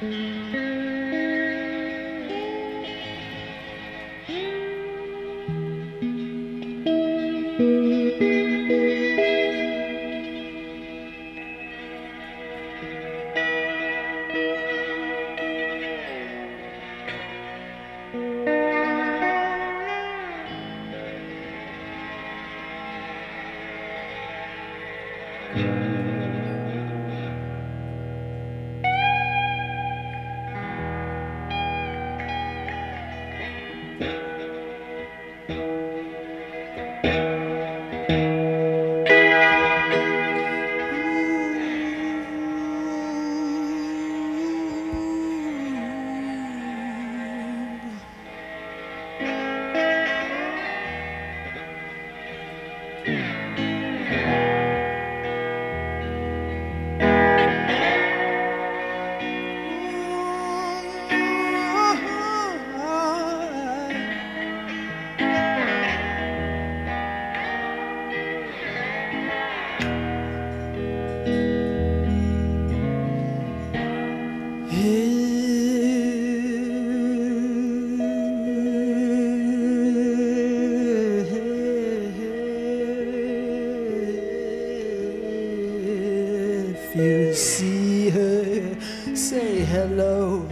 If you see her, say hello.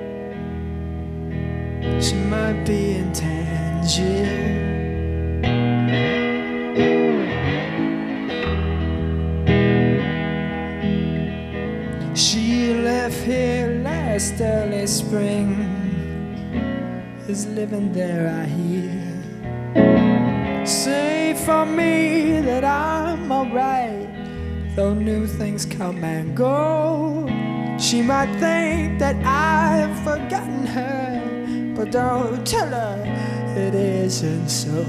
She might be in Tangier. She left here last early spring, is living there, I hear. Say for me that I'm alright, though new things come and go. She might think that I've forgotten her, but don't tell her it isn't so.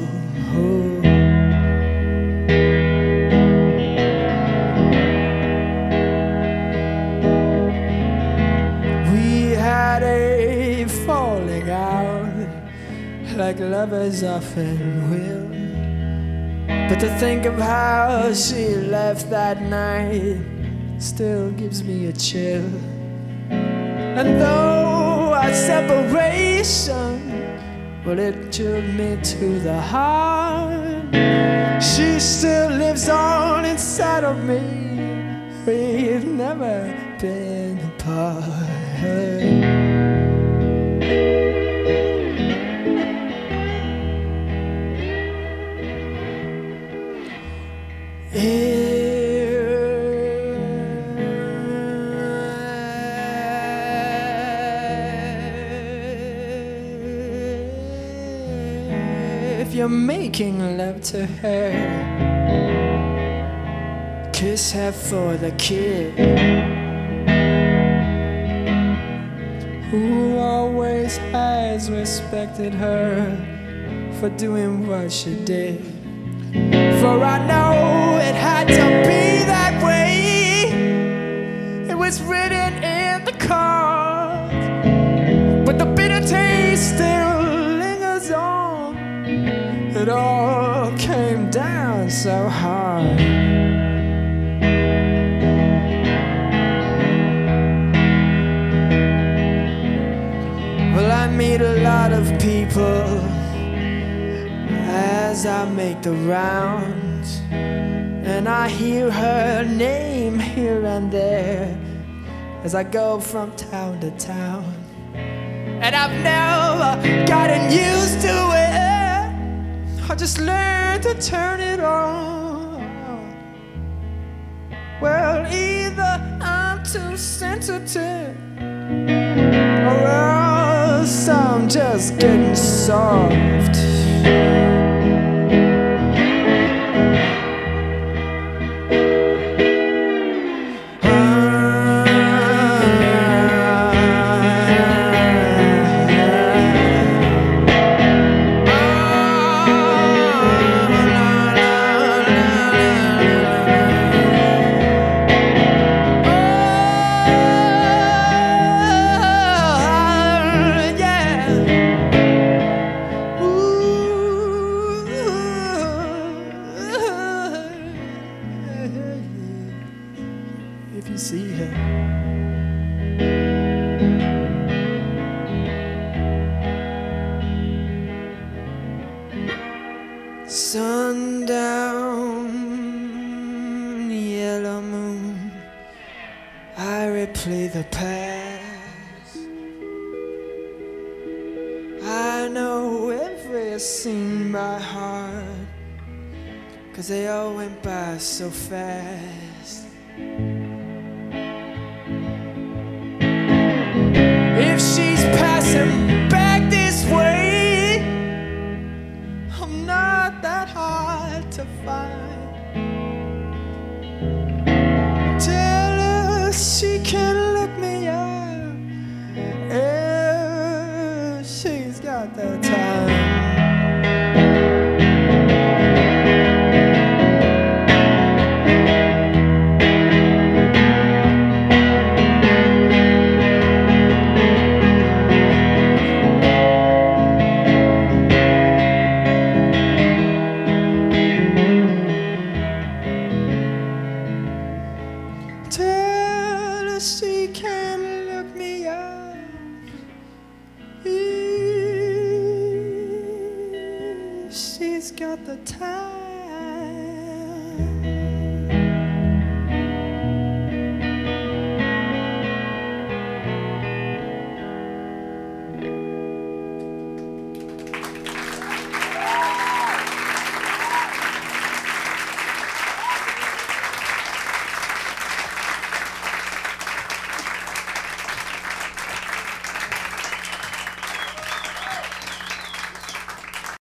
We had a falling out, like lovers often will. But to think of how she left that night still gives me a chill. And though our separation, well, it chilled me to the heart, she still lives on inside of me. We've never been apart. If you're making love to her, kiss her for the kid who always has respected her for doing what she did. For I know it had to be that way. It was written in the cards, but the bitter taste still lingers on. It all came down so hard. Well, I meet a lot of people as I make the rounds, and I hear her name here and there as I go from town to town. And I've never gotten used to it, I just learned to turn it on. Well, either I'm too sensitive, or else I'm just getting soft. If you see her, replay the past. I know every scene by heart, 'cause they all went by so fast. If she's